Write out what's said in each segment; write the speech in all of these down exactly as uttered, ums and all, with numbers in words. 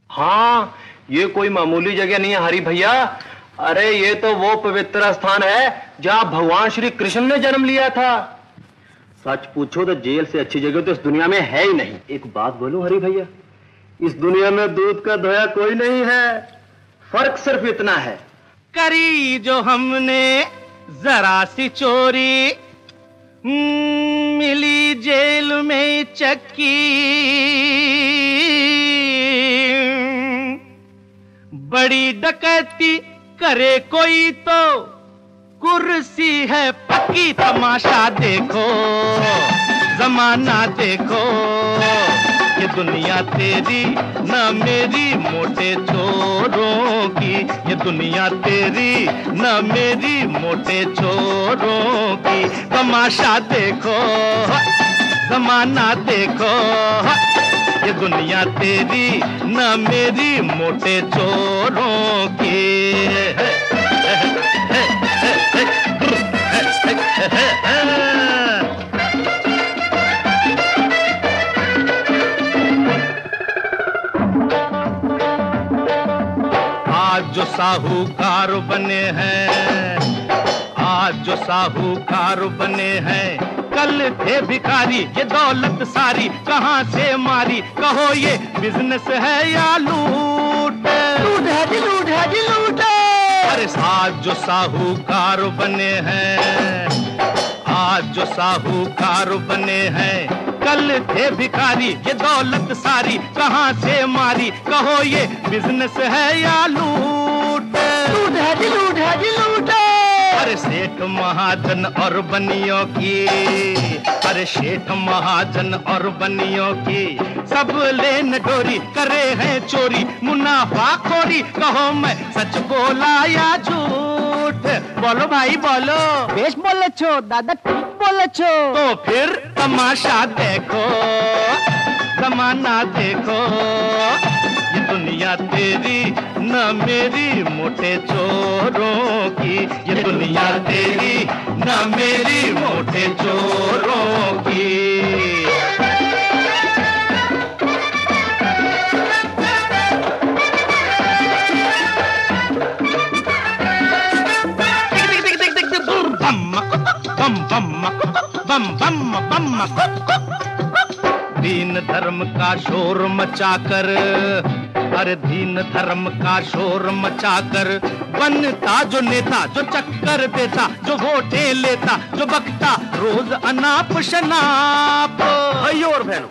हाँ, ये कोई मामूली जगह नहीं है हरी भैया। अरे ये तो वो पवित्र स्थान है जहाँ भगवान श्री कृष्ण ने जन्म लिया था। सच पूछो तो जेल से अच्छी जगह तो इस दुनिया में है ही नहीं। एक बात बोलूं हरी भैया, इस दुनिया में दूध का धोया कोई नहीं है। फर्क सिर्फ इतना है, करी जो हमने जरा सी चोरी, मिली जेल में चक्की, बड़ी डकैती करे कोई तो कुर्सी है पक्की। तमाशा देखो, जमाना देखो, ये दुनिया तेरी न मेरी मोटे चोरों की, ये दुनिया तेरी न मेरी मोटे चोरों की। तमाशा देखो, जमाना देखो, ये दुनिया तेरी न मेरी मोटे चोरों की। आज जो साहूकार बने हैं, आज जो साहूकार बने हैं, कल थे भिखारी। ये दौलत सारी कहाँ से मारी, कहो ये बिजनेस है या लूट? लूट है जी, लूट है जी, लूट है। अरे आज जो साहूकार बने हैं, आज जो साहूकार बने हैं, कल थे भिखारी। ये दौलत सारी कहाँ से मारी, कहो ये बिजनेस है या लूट? लूट है जी, लूट है जी, लूट है। अरे सेठ महाजन और बनियों की, अरे सेठ महाजन और बनियों की, सब लेन डोरी करे हैं चोरी, मुनाफा खोरी। कहो मैं सच बोला या झूठ? बोलो भाई बोलो। बेश बोले छो दादा, ठीक बोले छो। तो फिर तमाशा देखो, जमाना देखो, ये दुनिया तेरी न मेरी मोटे चोरों की, ये दुनिया तेरी न मेरी मोटे चोरों की। बम बम बम बम बम। दीन धर्म का शोर मचाकर, अरे दीन धर्म का शोर मचाकर, बनता जो नेता, जो चक्कर देता, जो वोटें लेता, जो बकता रोज अनाप शनाप। भाइयों और बहनों,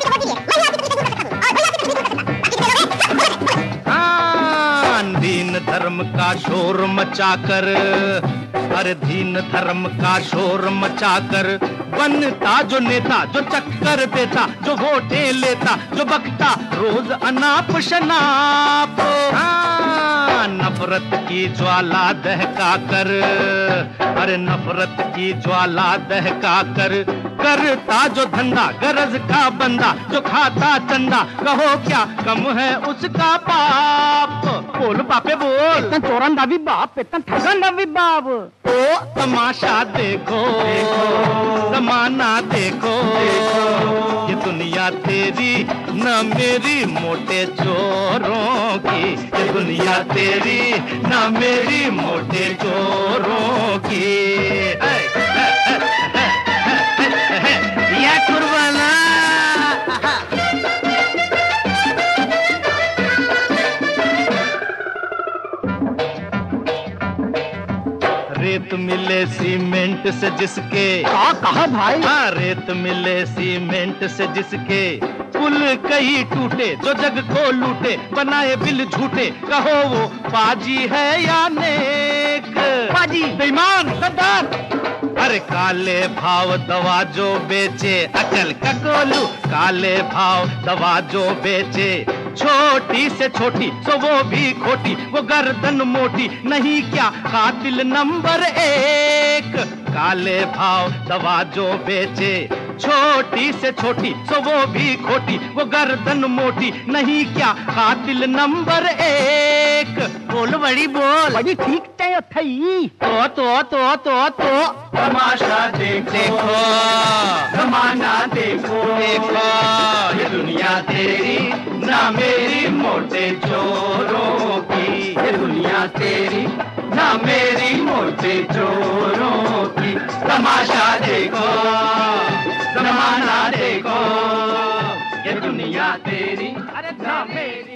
दीन धर्म का शोर मचाकर, अरे दीन धर्म का शोर मचाकर, बनता जो नेता, जो चक्कर देता, जो वोटें लेता, जो बकता रोज अनाप शनाप। हाँ, नफरत की ज्वाला दहका कर, अरे नफरत की ज्वाला दहका कर, करता जो धंधा गरज का बंदा, जो खाता चंदा, कहो क्या कम है उसका पाप? बोल बापे बोल। इतना चोरन दावी बाप, इतना ठगन दावी बाप। तो तमाशा देखो, जमाना देखो, ये दुनिया तेरी न मेरी मोटे चोरों की, ये दुनिया तेरी न मेरी मोटे चोरों की। या कुर्बाना। रेत मिले सीमेंट से जिसके, कहा कहा भाई? हाँ, रेत मिले सीमेंट से जिसके, पुल कई टूटे, जो जग को लूटे, बनाए बिल झूठे, कहो वो बाजी है या नेक? बाजी, बेईमान, गद्दार। अरे काले भाव दवा जो बेचे, अकल का गोलू, काले भाव दवा जो बेचे, छोटी से छोटी सो वो भी खोटी, वो गर्दन मोटी नहीं क्या कातिल नंबर एक। काले भाव दवा जो बेचे, छोटी से छोटी सो वो भी खोटी, वो गर्दन मोटी नहीं क्या कातिल नंबर एक। बोल बड़ी बोल। बड़ी ठीक तय थई। तो तो तो तो तो तमाशा देख देखो, जमाना देखो, देखो, ये दुनिया तेरी ना मेरी मोटी। मोटे चोरों की, ये दुनिया तेरी ना मेरी, मोटे चोरों की। तमाशा देखो जमाना देखो, ये दुनिया तेरी ना मेरी।